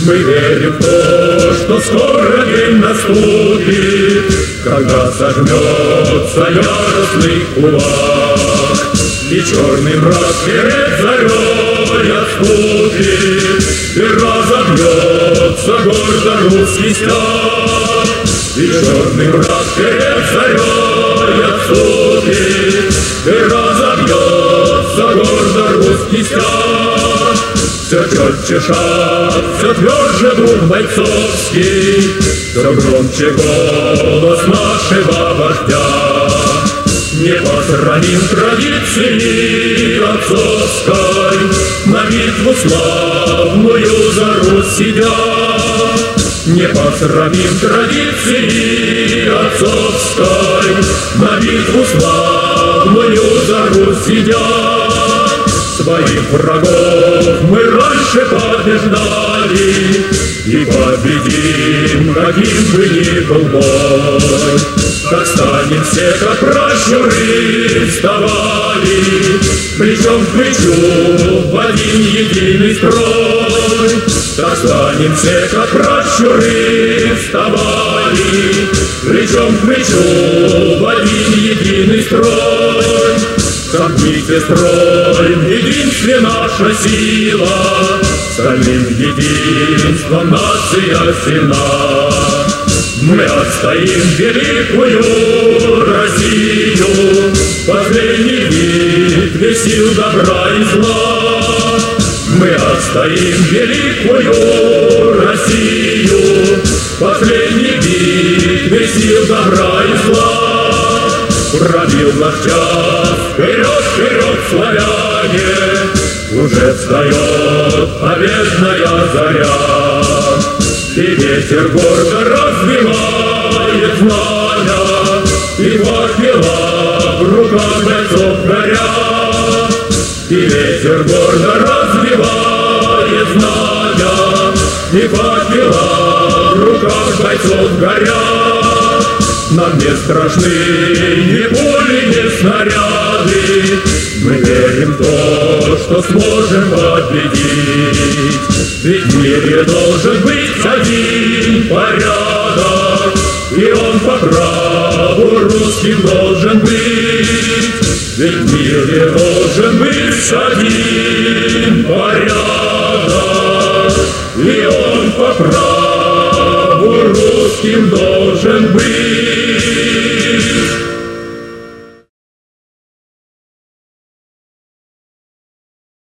Мы верим в то, что скоро день наступит, когда сожмется яростный кулак, и черный мрак перед зарей отступит, и разобьется гордо русский стяг. И черный мрак перед зарей отступит, и разобьется гордо русский стяг. Все четче шаг, все тверже дух бойцовский, все громче голос нашего вождя. Не посрамим традиции отцовской, на битву славную за Русь идя. Не посрамим традиции отцовской, на битву славную за Русь идя. Своих врагов мы раньше побеждали и победим, каким бы ни был бой. Так станем все, как пращуры, вставали, плечом к плечу в один единый строй. Так станем все, как пращуры, вставали, плечом к плечу в один единый строй. Сомкните строй, в единстве наша сила, стальным единством нация сильна. Мы отстоим великую Россию, последний битве сил добра и зла. Мы отстоим великую Россию, последний битве сил добра и зла. Пробил наш час, вперед, вперед, славяне, уже встает победная заря. И ветер гордо развивает знамя, и факела в руках бойцов горят. И ветер гордо развивает знамя, и факела в руках бойцов горят. Нам не страшны ни пули, ни снаряды, мы верим в то, что сможем победить. Ведь в мире должен быть один порядок, и он по праву русским должен быть. Ведь в мире должен быть один порядок, и он по праву русским должен быть.